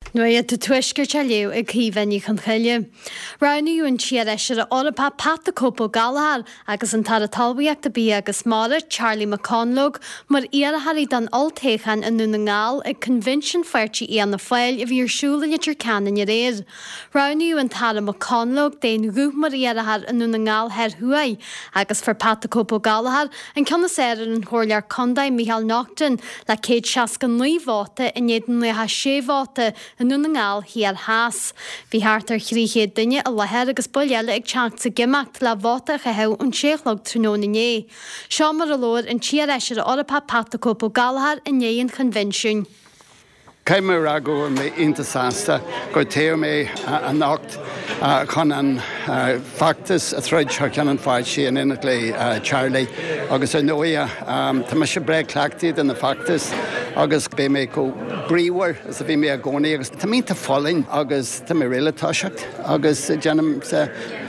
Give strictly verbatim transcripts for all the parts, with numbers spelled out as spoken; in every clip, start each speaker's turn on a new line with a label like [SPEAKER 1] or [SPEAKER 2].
[SPEAKER 1] Nuair de tuisgur te leo ag cíhainní chun chuile. Ranaíú an tíar eisiir a orpá Pat the Copo Galahad agus an tar a talbhaíocht a bí agus mára Charlie McConlog mar iarthaí don oltéchan in nuna ngáil ag convention feirtí í an na fáil a bhí arsúla litir canan i réir. Ranaíú an tar a McConlog déan rúth mar iarthar in nuna ngáil her huai agus for Pat the Copo Galahad an conna séir an chóirlear condaid Michael Naughton le céad seascan nuomháta in éidir le ha séháta in nuna ngáil hiar háas. Bhí háart ar chríchéad duine a lehéir agus buile ag teach sa gimacht le bháta a cheheh an séchlog tróna né. Seo mar a lóir an tíar eisiir a orpá Pat the Copo Galahad in éon convention.
[SPEAKER 2] Caiimar agó mé intasásta go téir mé an nacht chun an factus a threid se cean an fáid sí an inach le Charlie agus an nóia tá me se bre clachtíad an na factus agus bé mé go bríomhar as a bhí mé a gcónaí agus tá mínta fálainn agus tá mé réile táiseacht agus deanam sa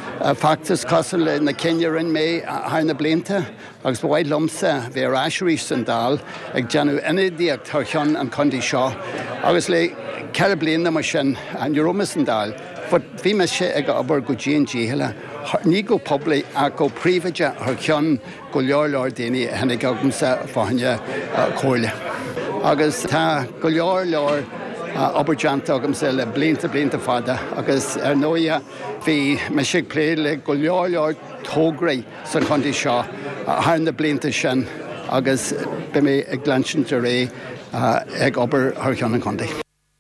[SPEAKER 2] factus cosal na Kenyarin mé hána blianta agus bhhaid lomsa bhí ráisiúí san dal ag deanú inadíocht tar cheann an condí seo agus le cead bliana mar sin an Euromas an dal but bhí me sé ag abar go dtíon díhile ní go poblaí a go príomhaide ar cheann go leor leor daoine hena gagamsa fáinne cóirle agus tá go leor leor Oberjanta agam se le blinta blinta fada agus ar nóia bhí me sig pléad le go leor leor tógraí san chundí seo thar na blinta sin agus be mé ag glansin de ré ag obair ar cheann an chundí.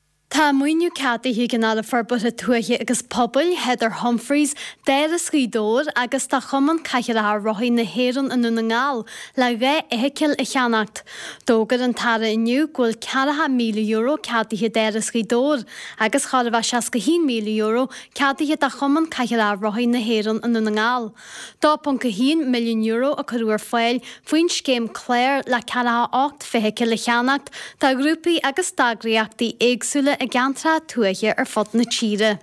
[SPEAKER 1] Tá muoinú cata hí gan ala forbut a tuaithe agus pobl Heather Humphreys déir a scrídóir agus tá chuman caiithir a roií na héan in nuna ngáil le ré éiciil i cheannacht. Dógad an tara inniu ghfuil cearatha míle euro cataithe déir a scrídóir agus charabh seascathín míle euro cataithe a chuman caiithir a roií na héan in nuna ngáil. dá ponca hín milliún euro a chuúar fáil faoin scéim Claire le cearatha ácht fihéiciil i cheannacht tá grúpaí agus dagriaachtaí éagsúla a gantra tuaithe ar fod na tíre.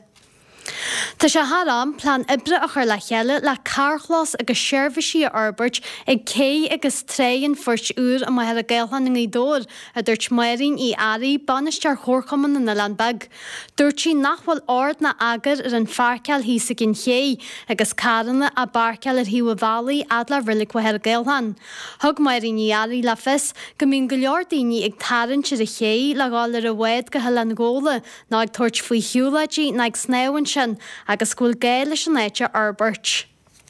[SPEAKER 1] Tá sé harám plán ibre a chur le cheile le carchlás agus seirbhísí a Arbert ag cé agus tréan first úr a maithir a gailhan í dóir a dúirt mairín í airí banistear chórchaman na Landbag. Dúirtí nachhfuil ord na agar ar an fearceal hísa gin ché agus caranna a barceal ar hiú bhalaí adla rilik wa her gailhan. Thug mairín í airí le fis go mín go leor daoine ag tarann siad a ché le gáil ar a bhhaid go heile an ggóla ná ag tuairt faoi hiúlaidí ná ag snéhain agus gúil géile sin éite Arbert.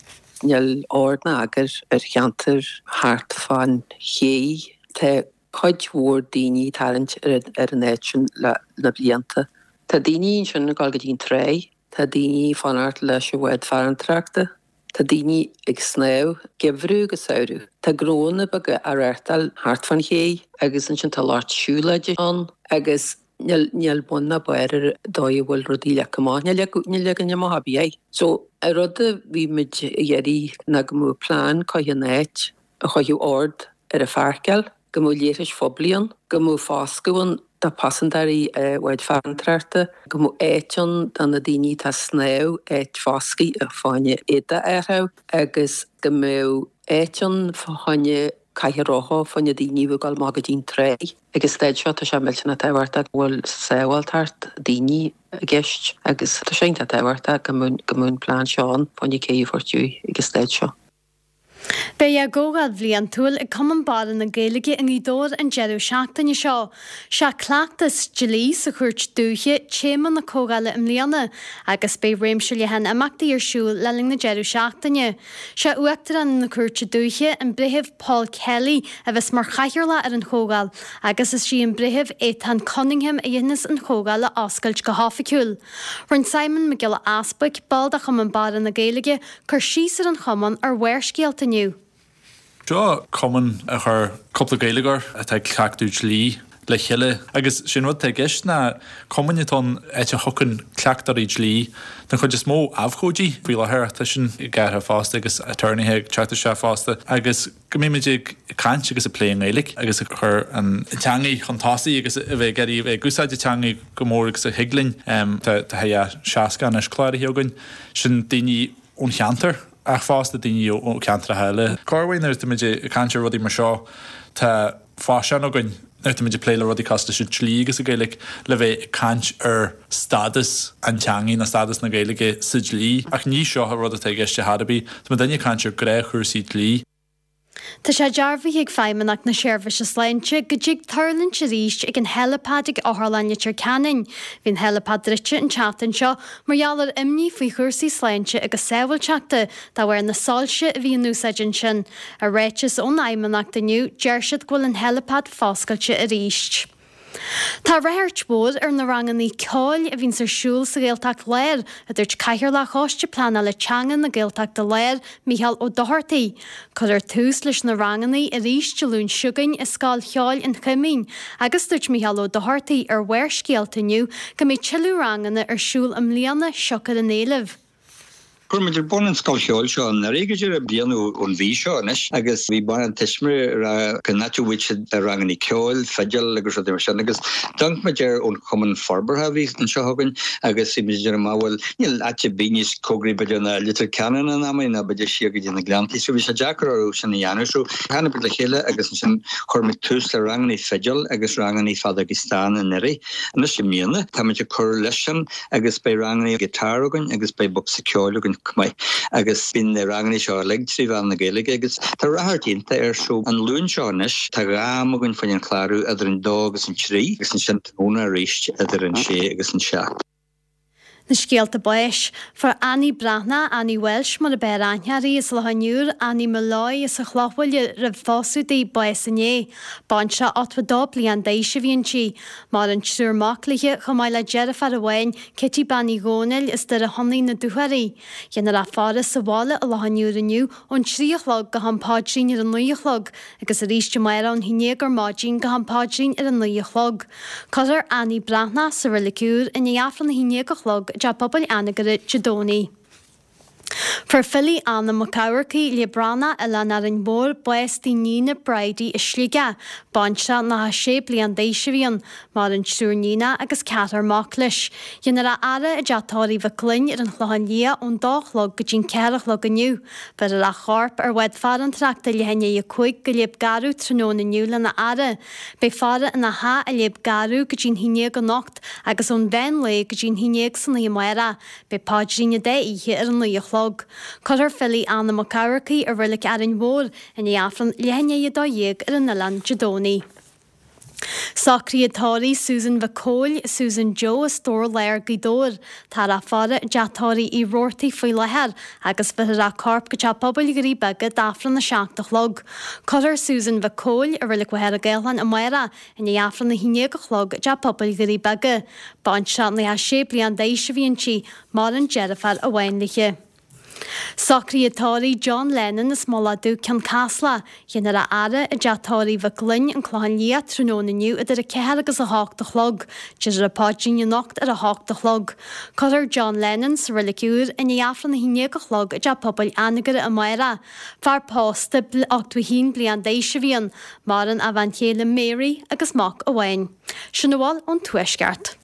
[SPEAKER 3] Níl ord na agar ar cheantar hart fan ché tá chuidhór daoine tarint ar an éitsin le blianta. Tá daoine sin na gáil go dtíon tré, tá daoine fanart leis a bhhaid fearantrachta, tá daoine ag snéh gebrú go saoú. Tá gróna baga ar airtal hart fan ché agus an sin tá láirt siúlaide an agus Níl buna bair dói bhfuil rodí le gomáin le le gan mahabí. So a rudda bhí mid dhéirí na go mú plán coinéit a choú ord ar a fearceal, go mú léiris foblion, go mú fáscaúin tá passandarí bhhaid fearantrachta, go mú éition dan na daoine tá snéh éit fáscaí a fáine éda airtheh agus go mú éition fáine caiithróá fanne daoine gáil má go dtíon tré. Agus téid seo tá sé milltena tahharta bhfuil saohiltart daoine a gceist agus tá sénta tahharta go mún plán seán fanne céú fortú agus téid seo.
[SPEAKER 1] Bé a ggógad bblion túil ag cuman bád na Gaeilge in í dóir an jeú seachtaine seo. Se cleachtas gelí sa chuirt dúthe chéman na cógáile im líana agus bé réimsúil hen amachtaí ar siúil le ling na jeú seachtaine. Se uachtar an na chuirte dúthe an brithimh Paul Kelly a bheits mar chaithirla ar an chógáil agus is sí an brithimh Ethan Cunningham a dhéananas an chógáile oscailt go háfaiciúil. Rinn Simon McGill Aspaig bald a chuman bád na Gaeilge chur síos ar an chuman ar bhuairscéalta nniu.
[SPEAKER 4] Seo cuman a chur coppla Gaeilgear a teag cleachtú lí le cheile agus sin bhd te gceist na cumanitón éite thucann cleachtarí lí na chud is mó abhchóidí bhí lethir tá sin i gceartha fásta agus attornaithe teachta se fásta agus go mé muidir caint agus a pléin Gaeilge agus a chur an teangaí chutásaí agus a bheith geirí bheith gúsáide teangaí go mór agus a higlinn tá he seaca na chláir heogann sin daoine ón cheantar ach fásta daoine ó ceantra heile. Carhain ar tuimiid cantir rudí mar seo tá fásean ó gain Uit mid play le rudi costa siú tlí agus a gaelig le bheith cant ar stadas an teangaí na stadas na gailige sa lí ach ní seo rud a teiste hadabí, Tá daine cant ar gré chuirsí lí.
[SPEAKER 1] Tá sé dearbhí ag feimmenach na séirfa se sleinte go dtí tarlann se ríist ag an helipad ag áthlanne tir canin. Bhín helipad rite an chatan seo margheallar imní faoi chuirsaí sleinte agus saoilteachta dá bhar na sáilse a bhí núsaidir sin. A réitis ón aimmenach daniu deirsiad ghfuil an helipad fáscailte a ríist. Tá réirt bód ar na ranganí ceáil a bhín sa siúil sa ggéalteach léir a dúirt caiithir le cháiste plana le teangan na ggéalteach de léir Mícheál Ó Doherty. Chud ar tús leis na ranganí a ríist lún siúgain is scáil cheáil in chumín, agus dúirt Mícheál Ó Doherty ar bhair scéaltainniu go mé tiilú ranganna ar siúil am líana seochar an éileh.
[SPEAKER 5] Pur mit bon an skalisiol seo na réidir a blianú ón bhí seo nes agus bhí ban an tiismir ra cannatú wit a rangan í ceol feideal agus a mar agus dank me ger ón common farber ha ví an seo hagan agus i midir máhfuil níl atse bínis cógri be na litir canan an am na beidir si go na glanti so bhí se Jackar ó sin Janú so hanna bit le chéile agus sin chormit tús le rangan í feideal agus rangan í Fadagistán an neri an is mianna tá me chur leisin agus bei rangan í gitargan agus bei box ceolgan Cmai agus bin na ranganí seo legtrí bhe na Gaeilge agus tá rathirtínta ar siú an lún seánis tá rám agan fain an chláú idir an dó agus an trí agus an sin óna ríist idir an sé agus an seach.
[SPEAKER 1] Na scéalta buis, for Annie Brahna, Annie Welsh mar a beir anhearí is le haniúr Annie Malloy is a chláhfuil ra fású dí buis a né. Bán se atfa dó blian déise bhíon si, mar an trúr maclaige chumáil le jeirifar a bhain Kitty Banny Gónil is de a honnaí na dúharí. Dhéanana ra fára sa bhála a le haniúr aniu ón tríochlog go hampádrín ar an nuochlog, agus a ríiste mar an hinégar mádín go hampádrín ar an nuochlog. Cosar Annie Brahna sa rilicúr in iafran na hinégarchlog ja pobl anagad Jadoni. For Philly Anna McCowerkey Librana Elana in mór bues tí nína Brady is slíige, Bansha na ha sé blian déisivíon, mar an trúr nína agus catar maclis. Dhéanana ara a jatáí bh cluin ar an chláhan lia ón dálog go dín ceirichlog aniu, ber a chorp ar wed far an trachta lehenne i chuig go léb garú tróna niu le na ara. Bei fara in na ha a léb garú go dín hiné go nocht agus ón bhein le go dín hinéag san na mara, bei pádríne dé ihe ar an nuochlog. Codar Philly Anna McCowerkey a rilik ar an mór in iafran lehenne i dó dhéag ar an nalan Jadoni. Sacríatáí Susan Bacóil, Susan Joe a stór léir gidóir, tar a fara jatáí i rórtaí faoi lehead agus bheit a corp go te pobl gurí bega dafran na seachtach log. Codar Susan Bacóil a rilik wahead a gailhan a maira in iafran na hinéagach log te pobl gurí bega. Bansha na ha sé blian déise bhíon si mar an jeirifar a bhainliche. Sacríatáí John Lennon is máladú cean casla, dhéanana ara a jatáí bh glynn an chláin lia tróna niu idir a ceir agus a háchtach log, didir a pádíine nocht ar a háchtach log. Codar John Lennon sa rilicúr in iafran na hinéagach log a pobl anagad a maira, far pásta achtu hín blian déise bhíon, mar an avanthéile Mary agus mac a bhain. Sinna bháil ón tuaisceart.